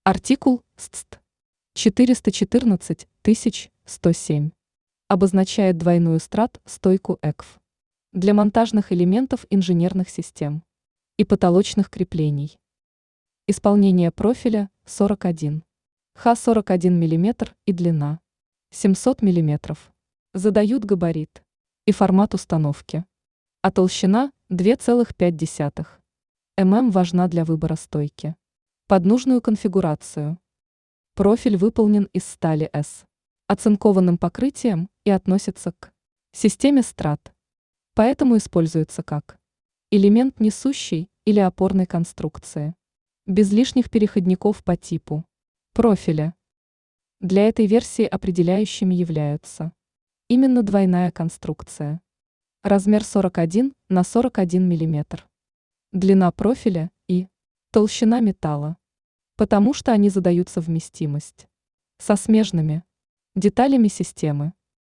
Артикул СТСТ 414107 обозначает двойную стойку ЭКФ для монтажных элементов инженерных систем и потолочных креплений. Исполнение профиля 41. Х 41 мм и длина 700 мм. Задают габарит и формат установки. А толщина 2,5 мм важна для выбора стойки под нужную конфигурацию. Профиль выполнен из стали С оцинкованным покрытием и относится к системе страт, поэтому используется как элемент несущей или опорной конструкции, без лишних переходников по типу профиля. Для этой версии определяющими являются именно двойная конструкция, размер 41 на 41 мм, длина профиля и толщина металла, потому что они задают совместимость со смежными деталями системы.